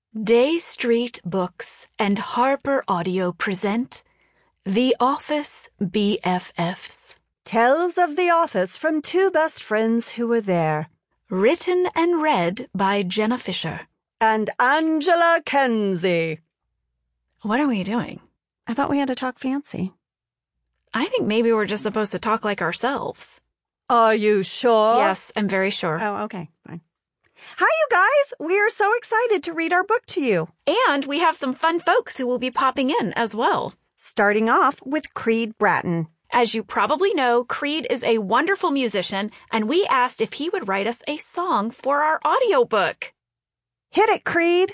Day Street Books and Harper Audio present The Office BFFs. Tales of the Office from two best friends who were there. Written and read by Jenna Fisher. And Angela Kenzie. What are we doing? I thought we had to talk fancy. I think maybe we're just supposed to talk like ourselves. Are you sure? Yes, I'm very sure. Oh, okay, fine. Hi, you guys! We are so excited to read our book to you. And we have some fun folks who will be popping in as well. Starting off with Creed Bratton. As you probably know, Creed is a wonderful musician, and we asked if he would write us a song for our audiobook. Hit it, Creed!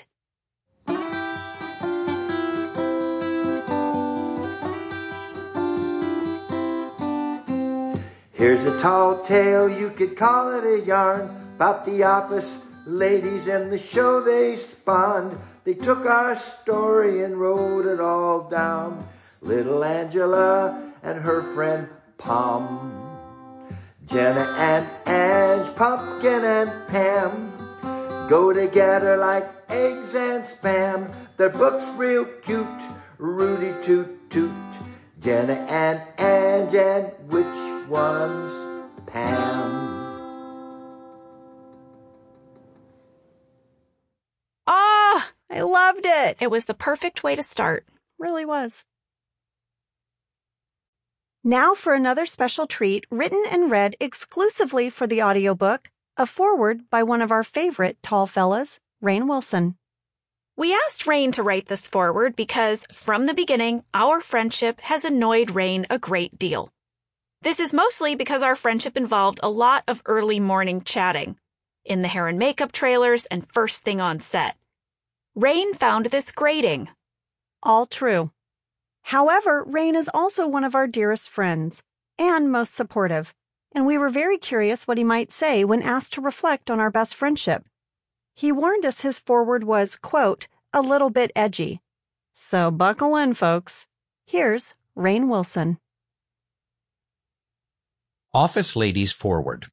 Here's a tall tale, you could call it a yarn, about the office ladies and the show they spawned. They took our story and wrote it all down. Little Angela and her friend Pom, Jenna and Ange, Pumpkin and Pam, go together like eggs and spam. Their book's real cute, Rudy Toot Toot. Jenna and Ange, and which one's Pam? I loved it. It was the perfect way to start. Really was. Now for another special treat written and read exclusively for the audiobook, a foreword by one of our favorite tall fellas, Rainn Wilson. We asked Rainn to write this foreword because, from the beginning, our friendship has annoyed Rainn a great deal. This is mostly because our friendship involved a lot of early morning chatting, in the hair and makeup trailers and first thing on set. Rainn found this grating. All true. However, Rainn is also one of our dearest friends, and most supportive, and we were very curious what he might say when asked to reflect on our best friendship. He warned us his foreword was, quote, a little bit edgy. So buckle in, folks. Here's Rainn Wilson. Office Ladies Foreword.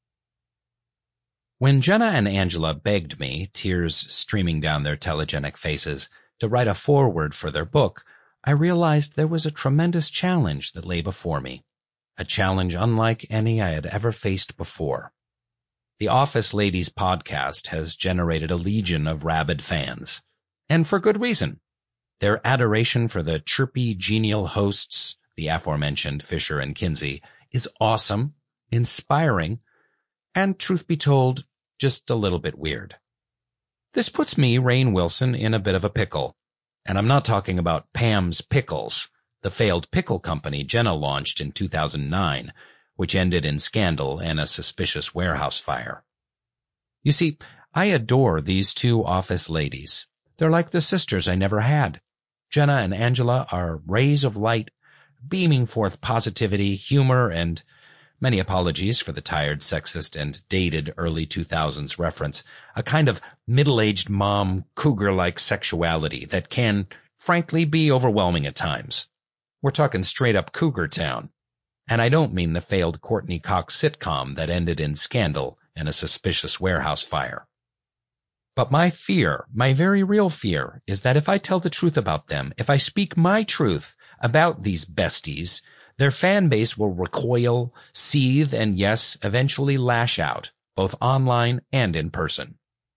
When Jenna and Angela begged me, tears streaming down their telegenic faces, to write a foreword for their book, I realized there was a tremendous challenge that lay before me, a challenge unlike any I had ever faced before. The Office Ladies podcast has generated a legion of rabid fans, and for good reason. Their adoration for the chirpy, genial hosts, the aforementioned Fisher and Kinsey, is awesome, inspiring, and, truth be told, just a little bit weird. This puts me, Rainn Wilson, in a bit of a pickle. And I'm not talking about Pam's Pickles, the failed pickle company Jenna launched in 2009, which ended in scandal and a suspicious warehouse fire. You see, I adore these two office ladies. They're like the sisters I never had. Jenna and Angela are rays of light, beaming forth positivity, humor, and many apologies for the tired, sexist, and dated early 2000s reference, a kind of middle-aged mom, cougar-like sexuality that can, frankly, be overwhelming at times. We're talking straight-up Cougar Town. And I don't mean the failed Courtney Cox sitcom that ended in scandal and a suspicious warehouse fire. But my fear, my very real fear, is that if I tell the truth about them, if I speak my truth about these besties, their fan base will recoil, seethe, and yes, eventually lash out, both online and in person.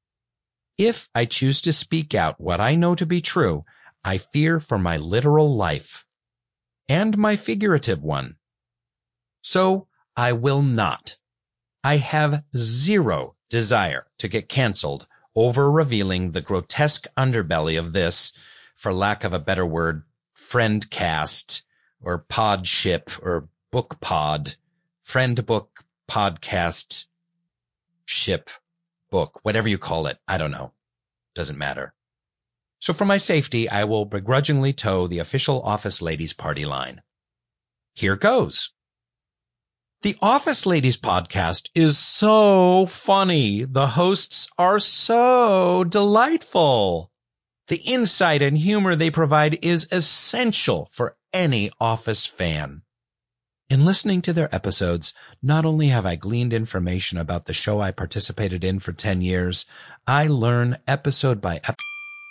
If I choose to speak out what I know to be true, I fear for my literal life. And my figurative one. So, I will not. I have zero desire to get canceled over revealing the grotesque underbelly of this, for lack of a better word, friend cast, or pod ship, or book pod, friend book, podcast, ship, book, whatever you call it. I don't know. Doesn't matter. So for my safety, I will begrudgingly toe the official Office Ladies party line. Here goes. The Office Ladies podcast is so funny. The hosts are so delightful. The insight and humor they provide is essential for any Office fan. In listening to their episodes, not only have I gleaned information about the show I participated in for 10 years, I learn episode by episode.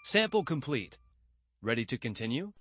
Sample complete. Ready to continue?